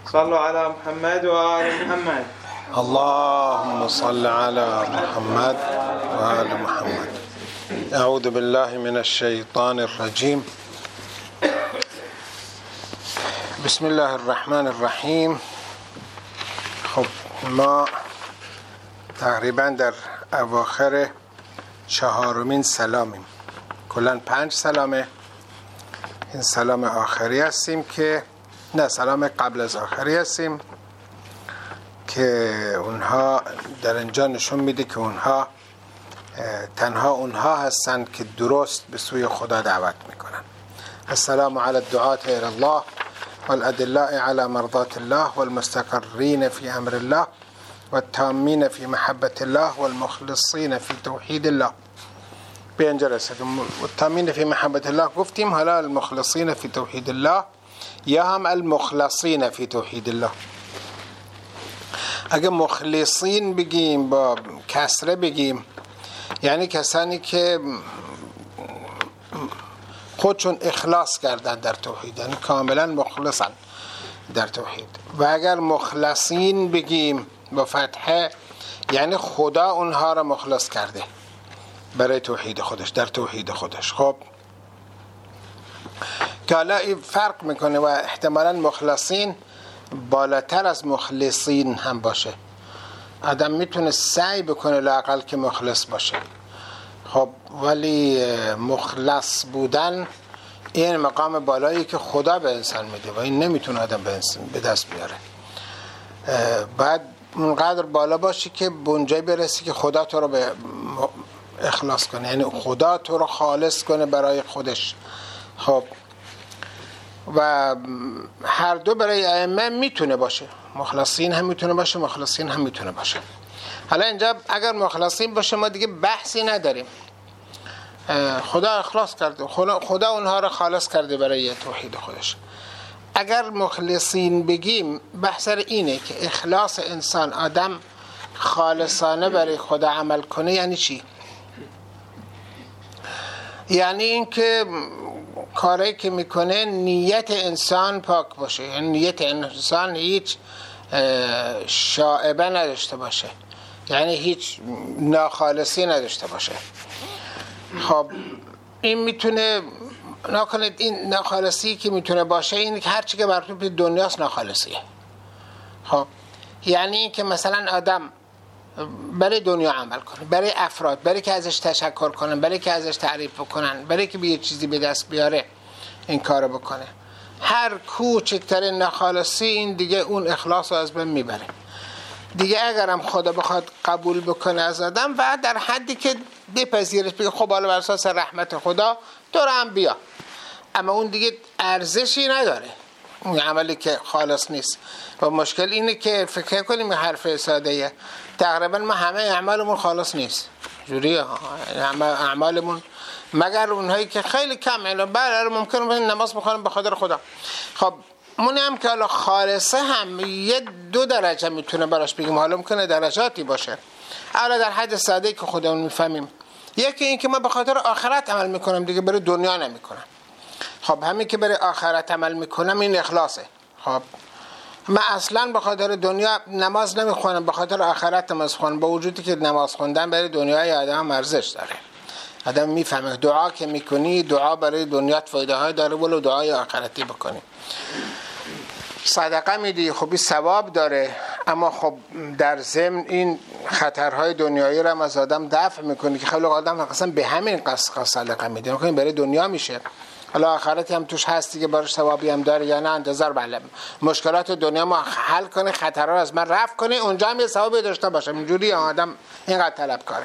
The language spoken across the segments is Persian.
صلوا على محمد وآل محمد. اللهم صل على محمد وآل محمد. اعوذ بالله من الشیطان الرجیم. بسم الله الرحمن الرحیم. خب ما تقریبا در اواخر چهارمین سلامیم. کلاً 5 سلامه. این سلام آخری هستیم که نه، سلام قبل از آخری هستیم که اونها در اینجا نشون میده که اونها تنها اونها هستند که درست به سوی خدا دعوت میکنن. السلام علی الدعاة الى الله والادلاء علی مرضات الله والمستقرین فی امر الله والتامین فی محبت الله والمخلصین فی توحید الله. به اینجا رسیدیم. التامین فی محبت الله گفتیم، حالا المخلصین فی توحید الله یا هم المخلصین فی توحید الله. اگه مخلصین بگیم با کسره بگیم یعنی کسانی که خودشون اخلاص کردن در توحید، یعنی کاملا مخلصن در توحید. و اگر مخلصین بگیم با فتحه یعنی خدا اونها را مخلص کرده برای توحید خودش، در توحید خودش. خب که حالا این فرق میکنه و احتمالا مخلصین بالاتر از مخلصین هم باشه. آدم میتونه سعی بکنه لااقل که مخلص باشه، خب ولی مخلص بودن این مقام بالایی که خدا به انسان میده و این نمیتونه آدم به دست بیاره. باید اونقدر بالا باشی که بنجای برسی که خدا تو رو به اخلاص کنه، یعنی خدا تو رو خالص کنه برای خودش. خب و هر دو برای ائمه میتونه باشه، مخلصین هم میتونه باشه، مخلصین هم میتونه باشه. حالا اینجا اگر مخلصین باشه ما دیگه بحثی نداریم، خدا اخلاص کرده، خدا اونها رو خالص کرده برای توحید خودش. اگر مخلصین بگیم بحث اینه که اخلاص انسان، آدم خالصانه برای خدا عمل کنه یعنی چی؟ یعنی این که کاری که میکنه نیت انسان پاک باشه، یعنی نیت انسان هیچ شائبه نداشته باشه، یعنی هیچ ناخالصی نداشته باشه. خب این میتونه نکنید، این ناخالصی که میتونه باشه این که هرچی که مربوط به دنیاست ناخالصیه. خب یعنی این که مثلا آدم برای دنیا عمل کنه، برای افراد، برای که ازش تشکر کنن، برای که ازش تعریف بکنن، برای که به یه چیزی به دست بیاره این کارو بکنه. هر کوچکترین ناخالصی این دیگه اون اخلاص رو از بین میبره. دیگه اگرم خدا بخواد قبول بکنه از آدم و در حدی که بپذیرش، بگه خب حالا بر اساس رحمت خدا تو رو هم بیا، اما اون دیگه ارزشی نداره، اون عملی که خالص نیست. و مشکل اینه که فکر کنیم حرف ساده‌ایه، تقریبا ما همه اعمالمون خالص نیست، جوریه اعمالمون، مگر اونهایی که خیلی کم، یعنی بله ممکنه نماز بخونیم به خاطر خدا. خب اون هم که حالا خالصه هم یه 2 درجه میتونه براش بگیم، حالا ممکنه درجاتی باشه. اولا در حد ساده‌ای که خودمون میفهمیم، یکی این که ما به خاطر آخرت عمل میکنم، دیگه برای دنیا نمیکنم. خب همین که برای آخرت عمل میکنم این اخلاصه. خب من اصلا به خاطر دنیا نماز نمیخونم، به خاطر آخرت نماز خوانم، با وجودی که نماز خوندن برای دنیای آدم ارزش داره. آدم میفهمه دعا که میکنی، دعا برای دنیات فایده های داره، ولو دعای آخرتی بکنی. صدقه میدی، خب این ثواب داره، اما خب در ضمن این خطرهای دنیایی رو هم از آدم دفع میکنه که خیلی آدم اصلا به همین قصد صدقه میده، میگه برای دنیا میشه، حالا آخرتی هم توش هستی که براش ثوابی هم داره یا نه، انتظار بله مشکلات دنیا ما حل کنه، خطرها رو از من رفع کنه، اونجا هم یه ثوابی داشته باشه. اینجوری آدم اینقدر طلبکاره.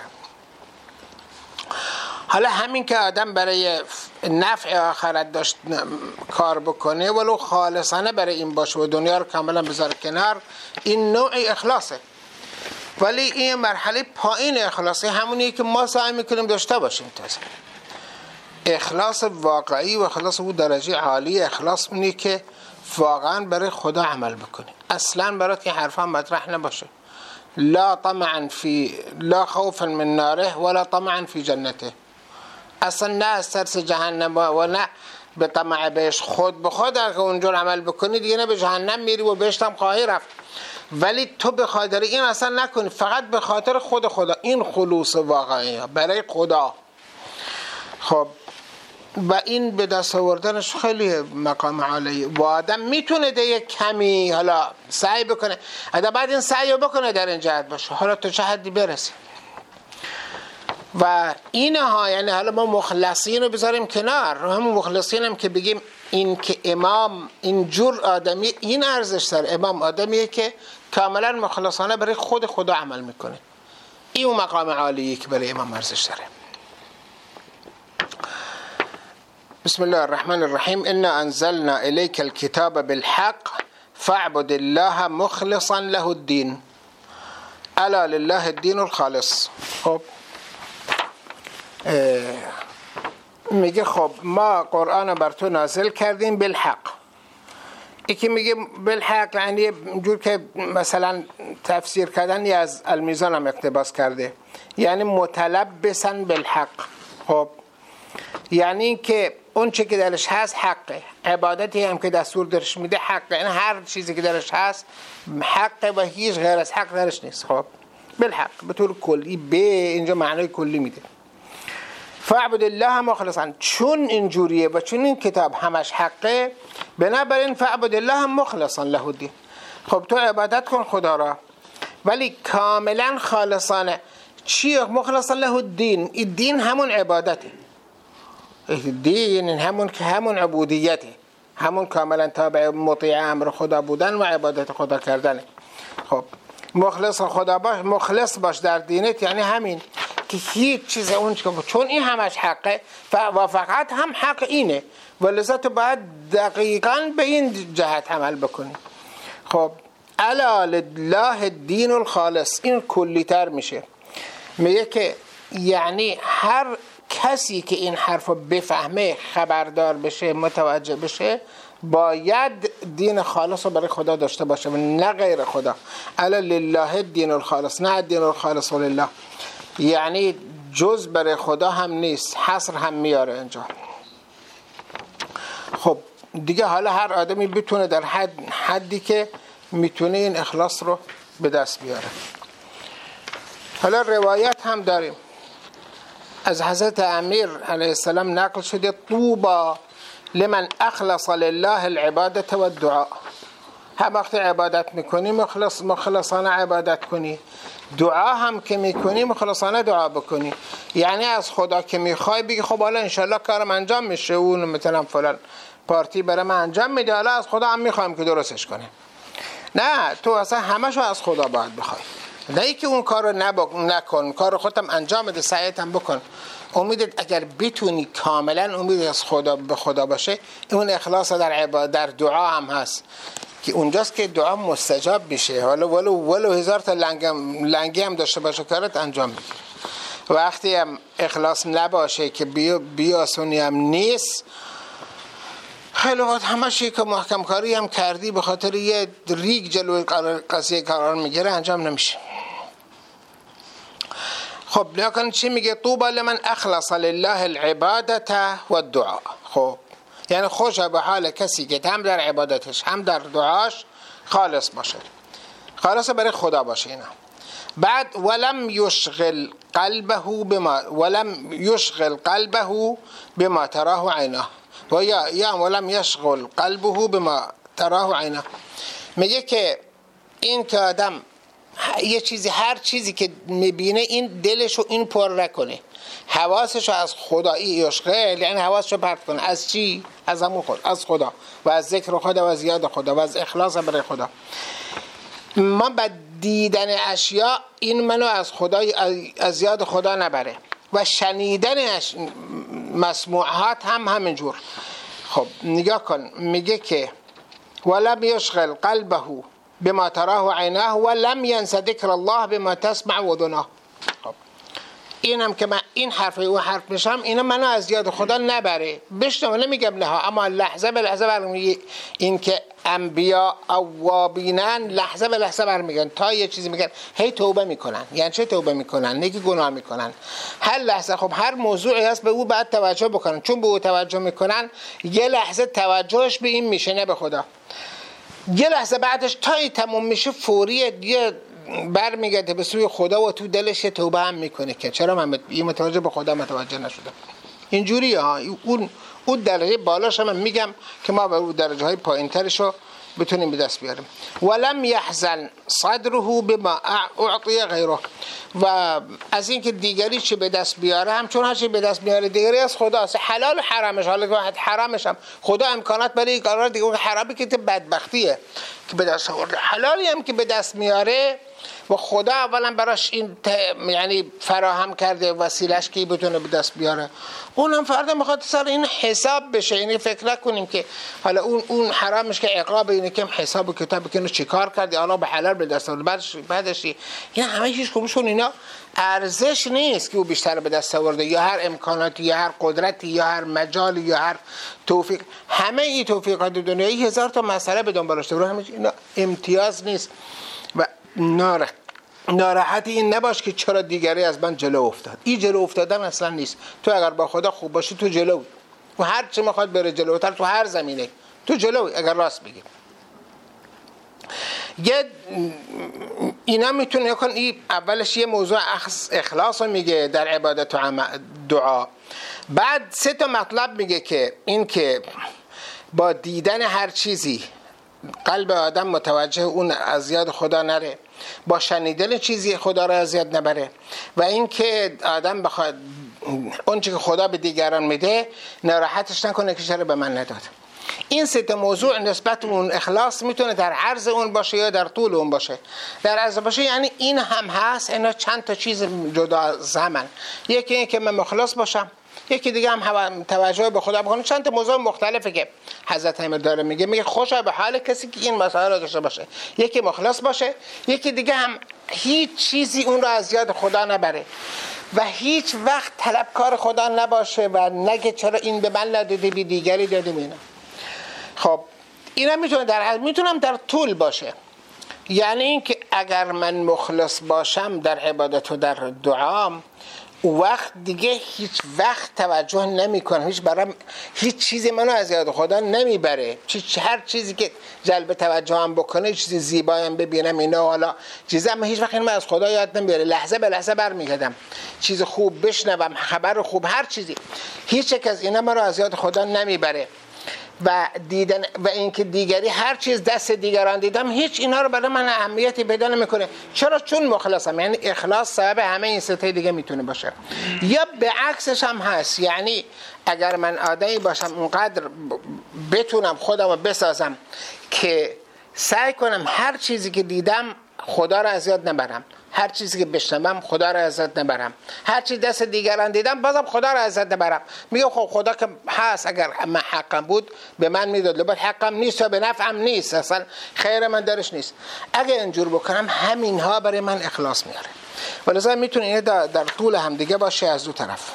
حالا همین که آدم برای نفع آخرت داشت کار بکنه ولو خالصانه برای این باشه و دنیا رو کاملا بذاره کنار، این نوعی اخلاصه. ولی این مرحله پایین اخلاصه همونیه که ما سعی میکنیم داشته باشیم. تازه اخلاص واقعی و اخلاص او درجه عالی اخلاص اونی که واقعا برای خدا عمل بکنی، اصلا برات که حرفا مطرح نباشه. لا خوفا من ناره ولا طمعا فی جنته، اصلا نه از ترس جهنم و نه به طمع بهش خود به خود اگه اونجور عمل بکنی دیگه نه به جهنم میری و بهشت هم خواهی رفت. ولی تو به خاطر این اصلا نکنی، فقط به خاطر خدا، این خلوص واقعی برای خدا. خب و این به دست آوردنش خیلی مقام عالی و آدم میتونه ده یک کمی حالا سعی بکنه، اگه بعد این سعی رو بکنه در این جهت باشه، حالا تا چه حدی برسه. و اینها یعنی حالا ما مخلصین رو بذاریم کنار، همون مخلصین هم که بگیم این که امام اینجور آدمی، این ارزش داره. امام آدمیه که کاملا مخلصانه برای خود خدا عمل میکنه. این اون مقام عالیه که برای امام ارزش داره. بسم الله الرحمن الرحیم. انا انزلنا الیک الكتاب بالحق فاعبد الله مخلصا له الدین الا لله الدین الخالص. خب میگه خب ما قرآن بر تو نازل کردیم بالحق. یکی میگه بالحق یعنی جور که مثلا تفسیر کردن از المیزان هم اقتباس کرده، یعنی متلبسا بالحق. خب یعنی که اون چی که درش هست حقه، عبادتی هم که دستور درش میده حقه، یعنی هر چیزی که درش هست حقه و هیچ غیر از حق درش نیست. خب بالحق به طور کلی، به اینجا معنای کلی میده. فاعبد الله مخلصا، چون اینجوریه و چون این کتاب همش حقه، بنابراین فاعبد الله مخلصا له الدین. خب تو عبادت کن خدا را ولی کاملا خالصانه. چیه مخلصا له الدین؟ این دین همون عبادته، دین همون که همون عبودیته، همون کاملا تابع مطیع امر خدا بودن و عبادت خدا کردنه. خب مخلص خدا باش، مخلص باش در دینت، یعنی همین که هیچ چیز اون چون این همش حقه و فقط هم حق اینه و لذا تو باید دقیقاً به این جهت عمل بکنی. خب الا لله الدین الخالص، این کلی‌تر میشه. میگه که یعنی هر کسی که این حرفو بفهمه، خبردار بشه، متوجه بشه، باید دین خالص رو برای خدا داشته باشه و نه غیر خدا. الا لله الدین الخالص، نه الدین الخالص لله، یعنی جز برای خدا هم نیست، حصر هم میاره اینجا. خب دیگه حالا هر آدمی بتونه در حدی که میتونه این اخلاص رو به دست بیاره. حالا روایت هم داریم از حضرت امیر علیه السلام نقل شده: طوبا لمن اخلص لله العبادة و الدعاء. هم وقت عبادت میکنی مخلصانه عبادت کنی، دعا هم که میکنی مخلصانه دعا بکنی. یعنی از خدا که میخوای بگی خب حالا انشالله کارم انجام میشه، اون مثلا فلان پارتی برام انجام میده، حالا از خدا هم میخوایم که درستش کنه. نه، تو اصلا همشو از خدا باید بخوای، نه ای که اون کارو نکن، کار خودت انجام بده، سعیت هم بکن. امیدت اگر بتونی کاملا امید از خدا به خدا باشه، اون اخلاص در عبادت در دعا هم هست که اونجاست که دعا مستجاب میشه. حالا ولو هزار تا لنگی هم داشته باشه کارت انجام میده. وقتی هم اخلاص نباشه که بیاسونی هم نیست، خیلی وقت همشی که محکم کاری هم کردی به خاطر یه ریگ جلوی قضیه قرار میگیره انجام نمیشه. خب لیکن چی میگه؟ طوبا لمن اخلص لله العبادة و الدعاء. خب یعنی خوشا به حال کسی که هم در عبادتش هم در دعاش خالص باشه، خالص برای خدا باشه. اینا بعد ولم یشغل قلبه بما تراه عینه و یا ولم یشغل قلبه بما تراه عینه. میگه که این که آدم یه چیزی، هر چیزی که میبینه این دلشو این پر نکنه، حواسشو از خدایی یشغل، یعنی حواسشو پرت کنه. از چی؟ از همون خود، از خدا و از ذکر خدا و از یاد خدا و از اخلاص برای خدا. ما با دیدن اشیاء این منو از خدا، از یاد خدا نبره و شنیدن مسموعات هم همینجور. خب نگاه کن، میگه که ولم یشغل قلبه بما تراه عیناه ولم ینس ذکر الله بما تسمع اذنه. خب اینم که من این حرف اون حرف میشم، اینا منو از یاد خدا نبره. بشنو، نمیگم نه، اما لحظه به لحظه برمیگه. این که انبیا اوابینن، لحظه به لحظه برمیگن تا یه چیزی میگن هی توبه میکنن. یعنی چه توبه میکنن؟ نگی گناه میکنن هر لحظه. خب هر موضوعی هست به او باید توجه بکنن، چون به او توجه میکنن یه لحظه توجهش به این میشه، نه به خدا. یه لحظه بعدش تا این تموم میشه فوریه دیگه برمیگرده به سوی خدا و تو دلش توبه هم میکنه که چرا من این متوجه به خدا متوجه نشدم. اینجوریه ها. اون درجه بالاش هم میگم که ما به اون درجه های پایین ترشو بتونیم به دست بیاریم. ولم یحزن صدره بما اعطی غیره، و از اینکه دیگری چی به دست بیاره، همچون هر چی به دست بیاره دیگری از خداست، حلال و حرامش. حالا که حرامش هم خدا امکانات برای این کارا دیگه، حرامی که بدبختیه که به دست آورده، حلالی هم که به دست میاره و خدا اولا براش این یعنی فراهم کرده وسیلهش که بتونه به دست بیاره. اونم فردا میخواد سر این حساب بشه. یعنی فکر نکنیم که حالا اون حرامش که عقاب اینه که حساب و کتاب که اینو چیکار کردی حالا به حلال به دست آورد، بعدش اینا همه هیچ کدومشون اینا ارزش نیست که او بیشتر به دست آورده، یا هر امکاناتی یا هر قدرتی یا هر مجالی یا هر توفیق. همه این توفیقات دنیایی هزار تا مسئله به دنبالش داره، همه اینا امتیاز نیست. و ناراحتی این نباش که چرا دیگری از من جلو افتاد. این جلو افتادن اصلا نیست. تو اگر با خدا خوب باشی تو جلو، و هر چه میخواد بره جلوتر، تو هر زمینه تو جلو. اگر راست بگیم یه اینا میتونه یکن. این اولش یه موضوع اخلاص رو میگه در عبادت و دعا. بعد 3 تا مطلب میگه که این که با دیدن هر چیزی قلب آدم متوجه اون از یاد خدا نره، با شنیدن چیزی خدا را از یاد نبره، و این که آدم بخواد اون چی که خدا به دیگران میده ناراحتش نکنه که چرا به من نداد. این 3 تا موضوع نسبت اون اخلاص میتونه در عرض اون باشه یا در طول اون باشه. در عرض باشه یعنی این هم هست، اینا چند تا چیز جدا زمن. یکی این که من مخلص باشم، یکی دیگه هم توجه به خدا بکنه. چند تا موضوع مختلفه که حضرت امیر داره میگه خوشا به حال کسی که این مسائل رو داشته باشه، یکی مخلص باشه، یکی دیگه هم هیچ چیزی اون رو از یاد خدا نبره و هیچ وقت طلبکار خدا نباشه و نگه چرا این به من ندادی به دیگری دادی. اینا خب اینا میتونم در طول باشه. یعنی این که اگر من مخلص باشم در عبادت و در دعام، وقت دیگه هیچ وقت توجه نمی کنم، هیچ چیزی منو از یاد خدا نمیبره. هر چیزی که جلب توجهم بکنه، چیزی زیبایم ببینم اینا، حالا چیزی اما هیچ وقت من از خدا یاد نمیبره. لحظه به لحظه برمیگردم، چیز خوب بشنوم، خبر خوب، هر چیزی، هیچ یک از اینا منو از یاد خدا نمیبره. و دیدن و اینکه دیگری هر چیز دست دیگران دیدم، هیچ اینا رو برای من اهمیتی پیدا نمیکنه. چرا؟ چون مخلصم. یعنی اخلاص سبب همه این 3 تا دیگه میتونه باشه. یا به عکسش هم هست، یعنی اگر من آدمی باشم اونقدر بتونم خودم رو بسازم که سعی کنم هر چیزی که دیدم خدا رو از یاد نبرم، هر چیزی که بشنوم خدا رو از یاد نبرم، هر چیز دست دیگران دیدم بازم خدا رو از یاد نبرم. میگم خب خدا که هست، اگر من حقم بود به من میداد، لباس حقم نیست و به نفعم نیست، اصلا خیر من درش نیست. اگه اینجور بکنم همینها برای من اخلاص میاره. ولذا میتونه این در طول هم دیگه باشه از دو طرف.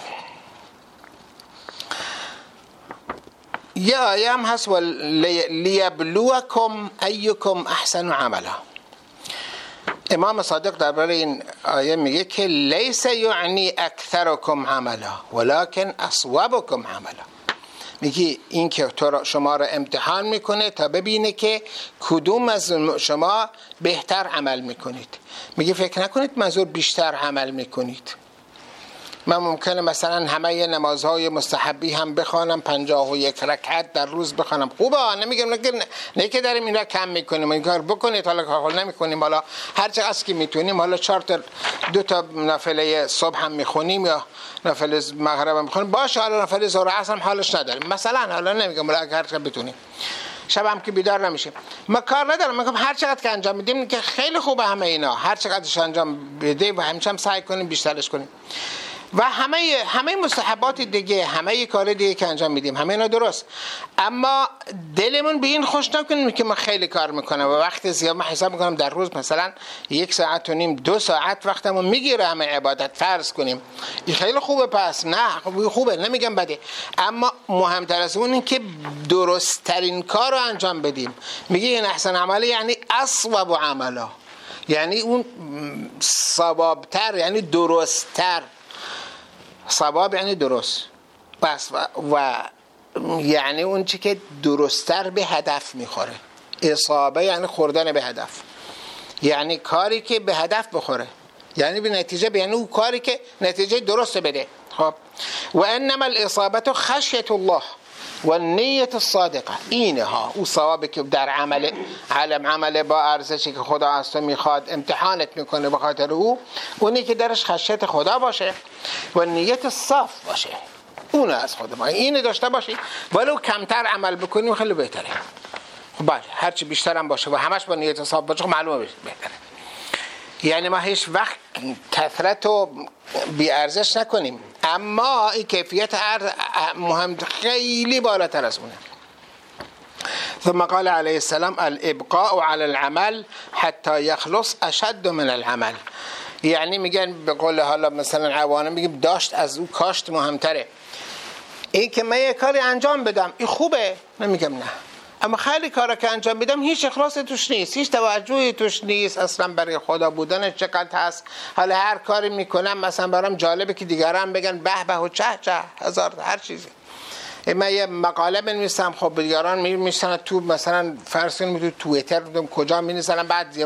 یا آیه هم هست لیبلوکم ایکم احسن عملا. امام صادق درباره این آیه میگه که لیس یعنی اکثرکم عملا ولکن اصوبکم عملا. میگه این که شما را امتحان میکنه تا ببینه که کدوم از شما بهتر عمل میکنید. میگه فکر نکنید منظور بیشتر عمل میکنید. من ممکنه مثلا همه نمازهای مستحبی هم بخوانم، 51 رکعت در روز بخوانم، خوبه، نمیگم نه که داریم اینا کم میکنیم، این کار بکنید، حالا کار نمیکنیم، حالا هر چقدر که میتونیم، حالا 2 تا نافله صبح هم میخونیم یا نافله مغرب هم میخونیم، باشه، حالا نافله ظهر عصر هم حالش نداریم مثلا، حالا نمیگم، حالا هر چقدر بتونیم، شب هم که بیدار نمیشیم، ما کار ندارم، میگم هر چقدر که انجام میدیم که خیلی خوبه، همه اینا هر چقدرش انجام بده و همیشه هم سعی کنیم بیشترش کنیم. و همه مستحبات دیگه، همه کار دیگه که انجام میدیم همه اینا درست، اما دلمون به این خوش نکنیم که ما خیلی کار میکنم و وقت زیاد. من حساب میکنم در روز مثلا 1.5 ساعت 2 ساعت وقتمون میگیره همه عبادت فرض کنیم. این خیلی خوبه، پس نه خوبه، نمیگم بده، اما مهمتر از اون این که درست ترین کار رو انجام بدیم. میگه این احسن عمله یعنی اصوب عملا، یعنی اون صوابتر، یعنی درستتر. صواب یعنی درست، بس و یعنی اون چی که درستتر به هدف میخوره. اصابه یعنی خوردن به هدف، یعنی کاری که به هدف بخوره، یعنی به نتیجه، یعنی اون کاری که نتیجه درست بده. خب و انما الاصابه خشیت الله و نیت الصادقه، اینها او ثوابی که در عمل با ارزشی که خدا از تو میخواد امتحانت میکنه به خاطر اونی که درش خشیت خدا باشه و نیت صاف باشه، اون از خود ما اینو داشته باشی. ولو کمتر عمل بکنیم خیلی بهتره. خب بله، هرچی بیشتر هم باشه و همش با نیت صاف باشه معلومه بهتره. یعنی ما هیچ وقت کثرت رو بی ارزش نکنیم، اما این کیفیت مهم خیلی بالاتر از اونه. ثم قال علیه السلام الابقاء على العمل حتی یخلص اشد من العمل. یعنی میگن به قول حالا مثلا عوانم میگیم داشت از او کاشت مهمتره. این که من یه کاری انجام بدم این خوبه، نمیگم نه، اما خیلی کارا که انجام میدم هیچ اخلاص توش نیست، هیچ توجهی توش نیست، اصلا برای خدا بودن چقدر هست. حالا هر کاری میکنم مثلا برام جالبه که دیگران بگن به به و چه هزار هر چیزی. من یه مقاله بنویسم، خب دیگران میشن تو مثلا فرض کنیم تو توییتر کجا مینویسن، بعد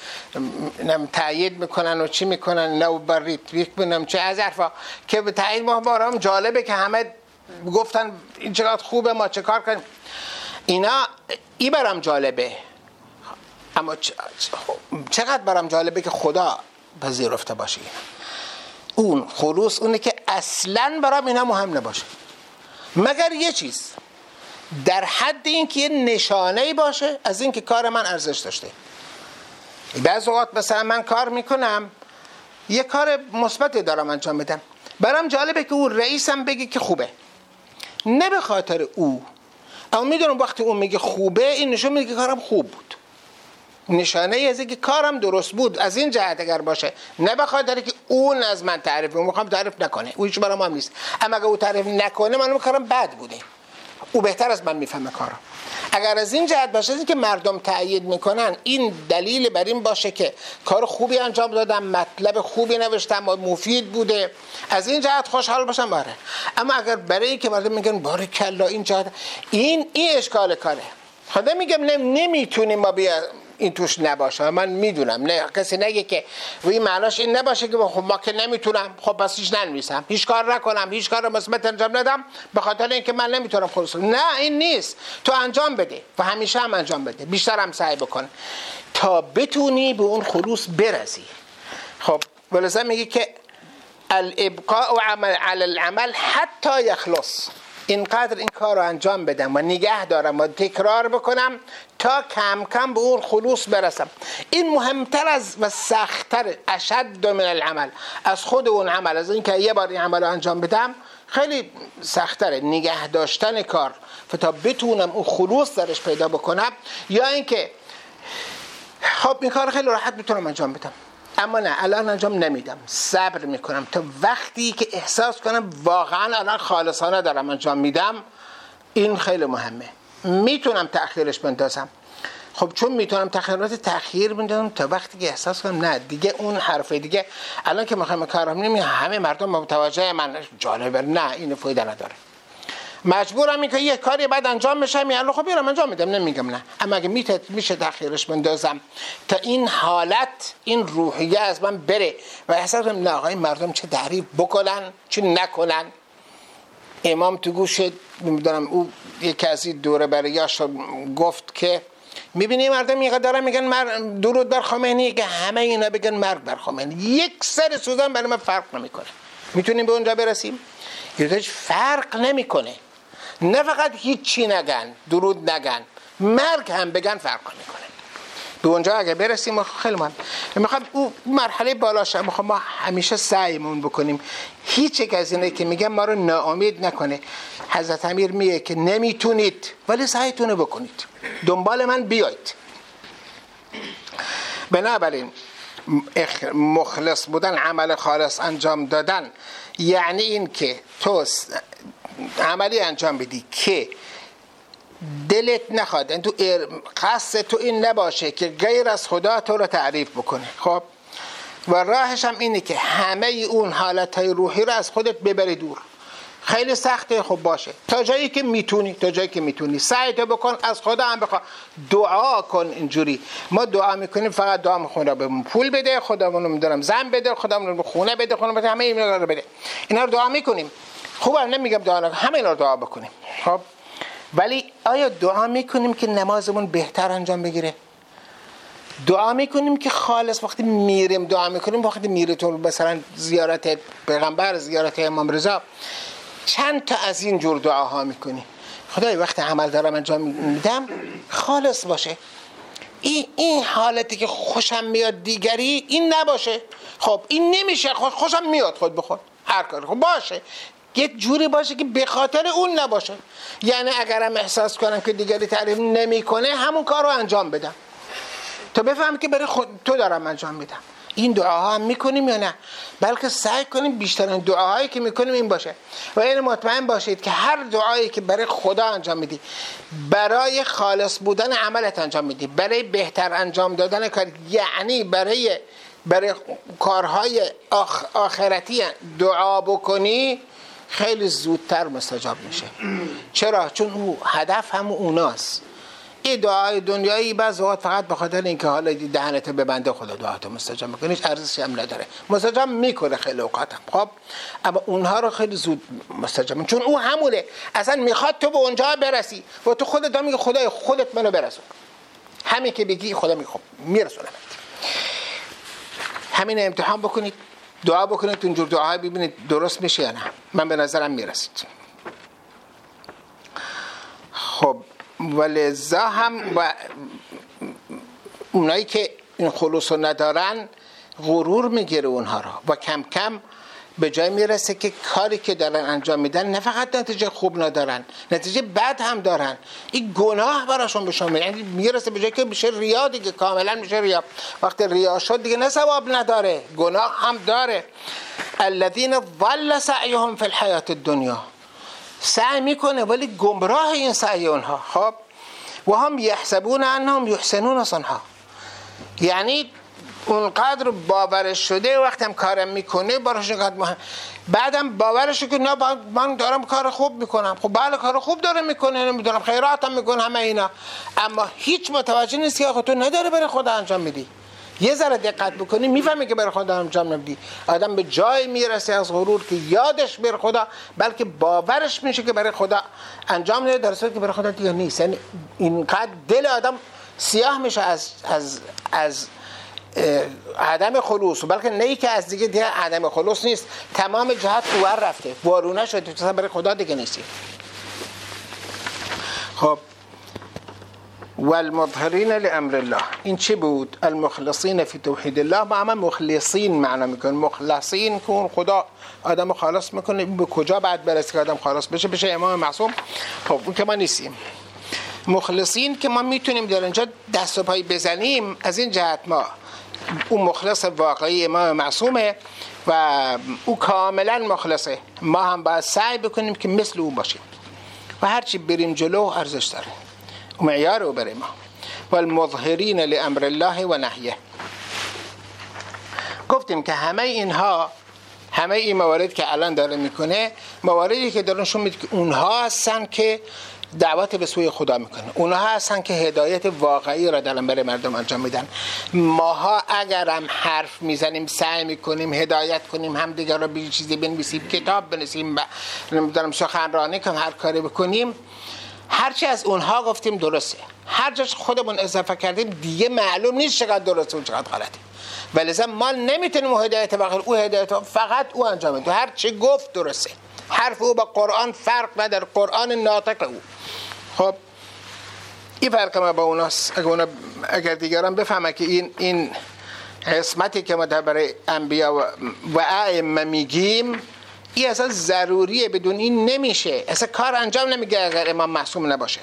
تایید میکنن و چی میکنن، نو بر ریتوییت بنم چه از حرفا که به تایید ما برام جالبه که همه گفتن این چقدر خوبه، ما چه کار کنیم. اینا ای برام جالبه، اما چقدر برام جالبه که خدا پذیرفته باشه. اون خلوص اونه که اصلا برام اینا مهم نباشه، مگر یه چیز در حد این که یه نشانه‌ای باشه از این که کار من ارزش داشته. بعضی اوقات مثلا من کار میکنم، یه کار مثبتی دارم انجام بدم، برام جالبه که اون رئیسم بگه که خوبه، نه به خاطر او، اما میدونم وقتی اون میگه خوبه این نشون میده که کارم خوب بود، نشانه ای از اینکه کارم درست بود از این جهت اگر باشه، نه به خاطر که اون از من تعریف میخوام تعریف نکنه، او هیچ برام هم نیست. اما اگر او تعریف نکنه من کارم بد بوده، او بهتر از من میفهمه کارم. اگر از این جهت باشه از که مردم تأیید میکنن، این دلیل بر این باشه که کار خوبی انجام دادم، مطلب خوبی نوشتم، مفید بوده، از این جهت خوشحال باشم باره. اما اگر برای اینکه مردم میگن بارکالله این جهت، این اشکال کاره. خدا میگم نمیتونیم ما بیا این توش نباشه. من میدونم نه کسی نگه که این معناش این نباشه که خب ما که نمیتونم، خب بس هیچ ننویسم، هیچ کار نکنم، هیچ کار مثبت انجام ندم به خاطر اینکه من نمیتونم خلوص. نه این نیست، تو انجام بده و همیشه هم انجام بده، بیشتر هم سعی بکن تا بتونی به اون خلوص برسی. خب ولذا میگه که الابقاء علی العمل حتی یخلص، اینقدر این کار رو انجام بدم و نگه دارم و تکرار بکنم تا کم کم به اون خلوص برسم. این مهمتر از و سخت‌تر، اشد من العمل، از خود اون عمل، از اینکه یه بار این عمل رو انجام بدم خیلی سخت‌تره نگه داشتن کار تا بتونم اون خلوص درش پیدا بکنم، یا اینکه خب این کار خیلی راحت میتونم انجام بدم اما نه الان انجام نمیدم، صبر میکنم تا وقتی که احساس کنم واقعا الان خالصانه دارم انجام میدم. این خیلی مهمه. میتونم تأخیرش بندازم، خب چون میتونم تأخیر بندازم تا وقتی که احساس کنم نه دیگه اون حرفه دیگه الان که میخوام کارم نمیاد همه مردم متوجه من جالبه، نه این فایده نداره، مجبورم این که یه کاری بعد انجام بشه میگم خب بیارم انجام میدم، نمیگم نه. اما اگه میشه تأخیرش بندازم تا این حالت، این روحیه از من بره و احساس کنم نه آقای مردم چه تعریف بکنن چه نکنن. امام تو گوش میدونم او یکی از این دوره بریاش گفت که میبینی مردم میقدر میگن درود بر خمینی که همه اینا بگن مرگ بر خمینی، یک سر سوزن برای من فرق نمیکنه. میتونیم به اونجا برسیم؟ هیچ فرق نمیکنه، نه فقط هیچی نگن، درود نگن، مرگ هم بگن فرق نمیکنه. به اونجا اگه برسیم خیلی من میخوام اون مرحله بالاش میخوام ما همیشه سعیمون بکنیم هیچ یک از اینه که میگم ما رو ناامید نکنه. حضرت امیر میگه که نمیتونید ولی سعیتونه بکنید، دنبال من بیایید. بنابراین مخلص بودن، عمل خالص انجام دادن، یعنی این که تو عملی انجام بدی که دلت نخواد، تو قصد تو این نباشه که غیر از خدا تو رو تعریف بکنه. خب و راهش هم اینه که همه اون حالتهای روحی رو از خودت ببری دور. خیلی سخته، خب باشه تا جایی که میتونی سعی تو بکن، از خدا هم بخوا، دعا کن. اینجوری ما دعا میکنیم، فقط دعا میکنیم خدا بهمون پول بده، خدامون میدونم زن بده، خدامون خونه بده، همه اینا رو بده. اینا رو دعا میکنیم، خوبم نمیگم دعا نکنیم، همه اینا رو دعا بکنیم. خب ولی آیا دعا میکنیم که نمازمون بهتر انجام بگیره؟ دعا میکنیم که خالص وقتی میریم دعا میکنیم، وقتی میری تو مثلا زیارت پیغمبر، زیارت امام رضا، چند تا از این جور دعاها میکنی؟ خدای وقتی عمل دارم انجام میدم خالص باشه، این حالتی که خوشم میاد دیگری این نباشه. خب این نمیشه، خوشم میاد خود بخود هر کاری خب باشه، یه جوری باشه که به خاطر اون نباشه. یعنی اگرم احساس کنم که دیگری تعریف نمیکنه، همون کار رو انجام بدم تا بفهم که برای تو دارم انجام میدم. این دعاها هم میکنیم یا نه؟ بلکه سعی کنیم بیشترین دعاهایی که میکنیم این باشه. و این مطمئن باشید که هر دعایی که برای خدا انجام میدی، برای خالص بودن عملت انجام میدی، برای بهتر انجام دادن کار، یعنی برای کارهای آخرتی دعا بکنی، خیلی زودتر مستجاب میشه. چرا؟ چون او هدف هم اوناست. این دعای دنیایی بعض وقت فقط به خاطر اینکه حالا دهنت ببنده خدا دعاتو مستجاب میکنه، هیچ ارزشی هم نداره. مستجاب میکنه خیلی اوقات هم، خب اما اونها رو خیلی زود مستجاب، چون او همونه، اصلا میخواد تو به اونجا برسی و تو خودت میگی خدای خودت منو برسون. همین که بگی خدا میخوام میرسونه. همین امتحان بکنید، دعا بکنید، اونجور دعاها ببینید درست میشه یا نه. من به نظرم میرسید. خب ولذا هم و اونایی که این خلوص رو ندارن غرور میگیره اونها را و کم کم به جای میرسه که کاری که دارن انجام میدن نه فقط نتیجه خوب ندارن، نتیجه بد هم دارن. این گناه براشون بشون میاد، یعنی میرسه به جای که بشه ریا دیگه، کاملا میشه ریا. وقتی ریا شد دیگه نه ثواب نداره، گناه هم داره. الذين ضل سعيهم في الحياة الدنيا، سعی میکنه ولی گمراه این سعی اونها. خب و هم یحسبون انهم یحسنون صنعا، یعنی اونقدر باورش شده وقتی هم کارم میکنه براش اینقدر مهم، بعدم باورش که نه من دارم کار خوب میکنم. خب بله کار خوب داره میکنه، نمیدونم خیرات هم میکنه، همه اینا، اما هیچ متوجه نیستی که تو نداره برای خدا انجام میدی. یه ذره دقت بکنی میفهمی که برای خدا انجام نمیدی. آدم به جای میرسه از غرور که یادش بر خدا، بلکه باورش میشه که برای خدا انجام نمیده، در صورتی که برای خدا دیگه نیست. یعنی اینقدر دل آدم سیاه میشه از عدم خلوص، بلکه نه که از دیگه عدم خلوص نیست، تمام جهت ور رفته، وارونه شده، تو برای خدا دیگه نیستی. خب والمظهرین لامر الله، این چی بود؟ المخلصین فی توحید الله. با همه مخلصین معنا میکنه، مخلصین کن خدا آدم خالص میکنه. به کجا بعد برسه که آدم خالص بشه امام معصوم؟ خب اون که ما نیستیم. مخلصین که ما میتونیم در اینجا دست و پای بزنیم، از این جهت ما اون مخلص واقعی امام معصومه و او کاملا مخلصه. ما هم باید سعی بکنیم که مثل اون باشیم و هرچی بریم جلو ارزش داره و معیار رو بریم. والمظهرین لامر الله و نهیه، گفتیم که همه اینها، همه این موارد که الان داره میکنه، مواردی که داره نشون میده که اونها هستن که دعوت به سوی خدا میکنه، اونها هستن که هدایت واقعی را دارن برای مردم انجام میدن. ماها اگرم حرف میزنیم، سعی میکنیم هدایت کنیم همدیگر رو، به چیزی بنویسیم، کتاب بنویسیم، نمیدونم سخنرانی کنیم، هر کاری بکنیم، هرچی از اونها گفتیم درسته، هر جاش خودمون اضافه کردیم دیگه معلوم نیست چقدر درسته و چقدر غلطه. ولذا ما نمیتونیم هدایت واقعی، او هدایت فقط او انجام میده، هر چی گفت درسته. حرف او با قرآن فرق نداره، قرآن ناطق او. خب این فرق ما با اوناست. اگر دیگران بفهمه که این قسمتی که ما برای انبیا و ائمه میگیم این اصلا ضروریه، بدون این نمیشه، اصلا کار انجام نمیگه اگر امام معصوم نباشه.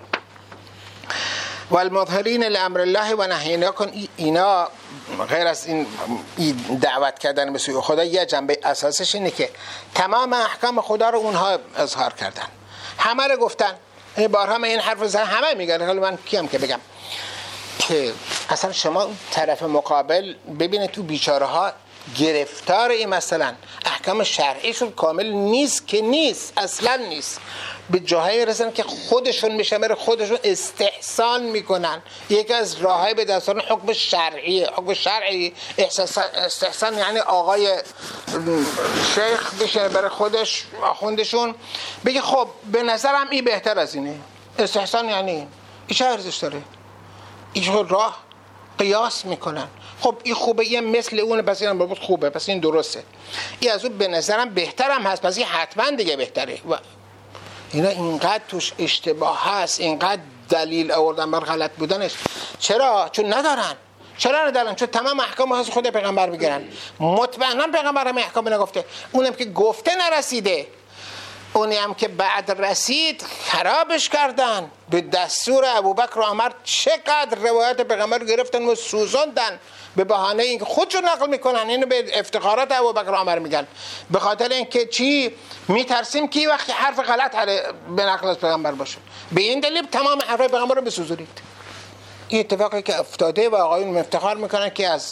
والمظهرین لامر الله و نهینا کن، اینا غیر از این دعوت کردن به سوی خدا یه جنبه اساسش اینه که تمام احکام خدا رو اونها اظهار کردن، همه رو گفتن. بارها من این حرف رو همه میگن، حالا من کیم که بگم که اصلا شما طرف مقابل ببینید تو بیچاره ها گرفتار این مثلا احکام شرعیشون کامل نیست که نیست، اصلا نیست. به جاهایی رسن که خودشون میشه بره خودشون استحسان میکنن. یکی از راههای به دست آوردن حکم شرعیه. حکم شرعی استحسان یعنی آقای شیخ بشه بره خودش آخوندشون بگه خب به نظرم این بهتر از اینه. استحسان یعنی این چه ارزش داره؟ این راه قیاس میکنن. خب این خوبه، یه مثل اونه، پس اینم بود خوبه، پس این درسته. این از اون به نظرم بهترم هست، پس این حتما دیگه بهتره. و اینا اینقدر توش اشتباه هست، اینقدر دلیل آوردن بر غلط بودنش. چرا؟ چون ندارن. چرا ندارن؟ چون تمام احکام از خود پیغمبر میگیرن. مطمئنا پیغمبر هم احکام نگفته، اونم که گفته نرسیده، اونی هم که بعد رسید خرابش کردن. به دستور ابوبکر و عمر چقدر روایت پیغمبر گرفتن و سوزاندن به بهانه اینکه خودشون نقل میکنن، اینو به افتخارات ابوبکر و عمر میگن، به خاطر اینکه چی؟ میترسیم که وقتی حرف غلط به نقل از پیغمبر باشه. به این دلیل تمام حرف پیغمبر رو بسوزونید. این اتفاقی که افتاده و آقایون افتخار میکنن که از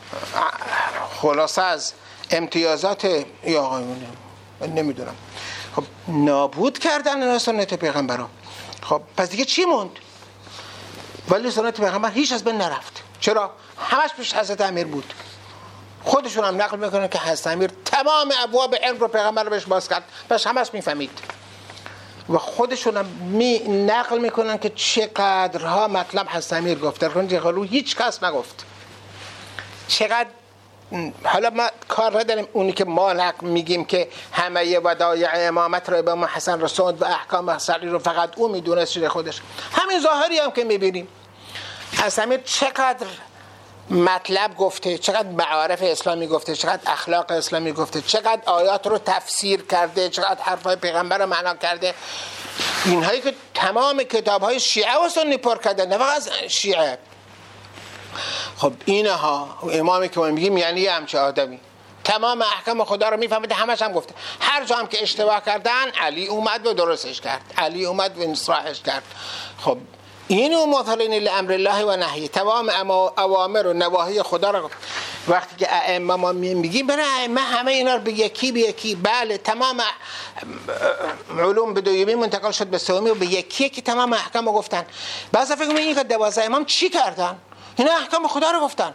خلاصه از امتیازات یا آقایون نمیدونم خب نابود کردن این سنت پیغمبران. خب پس دیگه چی موند؟ ولی سنت پیغمبر هیچ از بین نرفت. چرا؟ همش پیش حضرت امیر بود. خودشون هم نقل میکنن که حضرت امیر تمام ابواب علم رو پیغمبر رو بهش باز کرد، پس همش میفهمید. و خودشون هم نقل میکنن که چقدرها مطلب حضرت امیر گفت، در کنجه هیچ کس نگفت. چقدر حالا ما کار نداریم اونی که ما نقل میگیم که همه ودایع امامت رو امام حسن رسوند و احکام شرعی رو فقط او میدونست چیز خودش. همین ظاهری هم که میبینیم حضرت امیر چقدر مطلب گفته، چقدر معارف اسلامی گفته، چقدر اخلاق اسلامی گفته، چقدر آیات رو تفسیر کرده، چقدر حرفای پیغمبر رو معنا کرده. اینهایی که تمام کتاب‌های شیعه و سنی پر کرده، نه فقط از شیعه. خب اینها امامی که ما میگیم یعنی همچه آدمی تمام احکام خدا رو میفهمه، همش هم گفته. هر جا هم که اشتباه کردن علی اومد و درستش کرد، علی اومد و اصلاحش کرد. خب اینو مظهرین لامر الله و نهی، تمام اوامر و نواهی خدا رو وقتی که ائمه ما میگیم برای ائمه همه اینا رو به یکی بله تمام علوم به دویمی منتقل شد به سومی و به یکی که تمام احکام رو گفتن. بعضی فکر می‌کنن این که 12 امام چی کردن؟ اینا احکام خدا رو گفتن.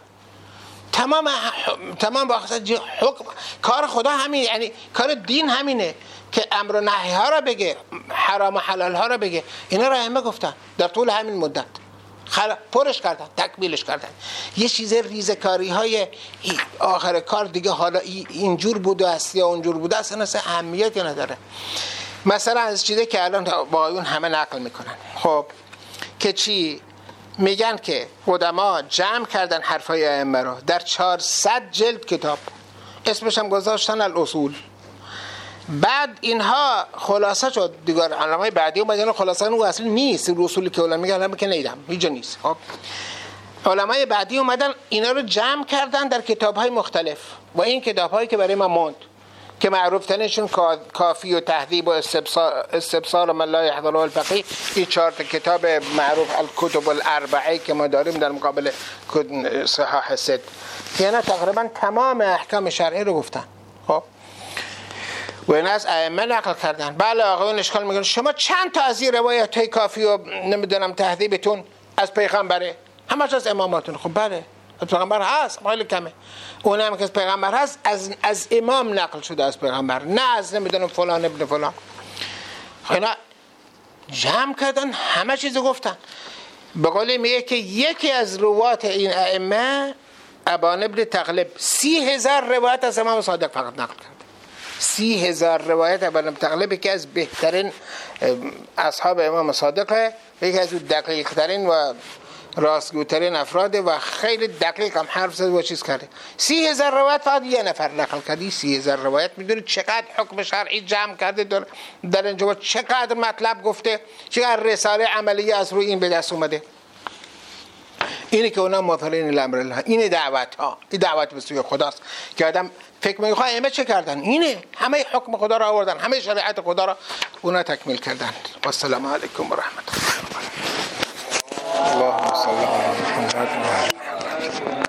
تمام حکم کار خدا همین، یعنی کار دین همینه که امر و نهی ها رو بگه، حرام و حلال ها رو بگه. اینا رو ائمه گفتن در طول همین مدت، پرش کردن، تکمیلش کردن. یه چیز ریزکاری های آخر کار دیگه حالا اینجور بوده است یا اونجور بوده است اصلا اهمیتی نداره. مثلا از چیزی که الان باقیون همه نقل میکنن، خب که چی میگن که قدما جمع کردن حرفای ائمه رو در 400 جلد کتاب، اسمش هم گذاشتن الاصول. بعد اینها خلاصه شد دیگه، علمای بعدی اومدن خلاصه اون اصل نیست، اصولی که علما میگن من که نیدم هیچ نیست. خب علمای بعدی اومدن اینا رو جمع کردن در کتاب‌های مختلف و این کتاب‌هایی که برای ما موند که معروف ترینشون کافی و تهذیب و استبصار من لا يحضره الفقيه، این 4 کتاب معروف الکتب الاربعه که ما داریم در مقابل صحاح ست، یعنی تقریبا تمام احکام شرعی رو گفتن. خب و این از ائمه نقل کردن. بله آقایون اشکال میگن شما چند تا از این روایت های کافی و نمیدونم تهذیبتون از پیغمبره؟ همش از اماماتون. خب بله از پیغمبر هست، خیلی کمه. اونم که از پیغمبر هست از امام نقل شده از پیغمبر، نه از نمیدونم فلان ابن فلان. اینا جمع کردن همه چیزو گفتن. به قول میگه که یکی از روات این ائمه ابان ابن تغلب 30,000 روایت از امام صادق فقط نقل کرد. 30,000 روایت ابن متغلب که از بهترین اصحاب امام صادقه، یکی از دقیق ترین و راستگوترین افراده و خیلی دقیق هم حرف زد و چیز کرده. 30,000 روایت فقط یه نفر نقل کردی. 30,000 روایت میدونید چقدر حکم شرعی جمع کرده در اینجا، چقدر مطلب گفته، چقدر رساله عملیه از روی این به دست اومده. اینه که اونا موافقین الامر الله، اینه دعوت ها، این دعوت به سوی خداست که آدم فکر می‌کنه ائمه چه کردن؟ اینه همه حکم خدا را آوردن، همه شریعت خدا را اونا تکمیل کردن. و السلام علیکم و رحمت الله. اللهم صل علی محمد و آل محمد.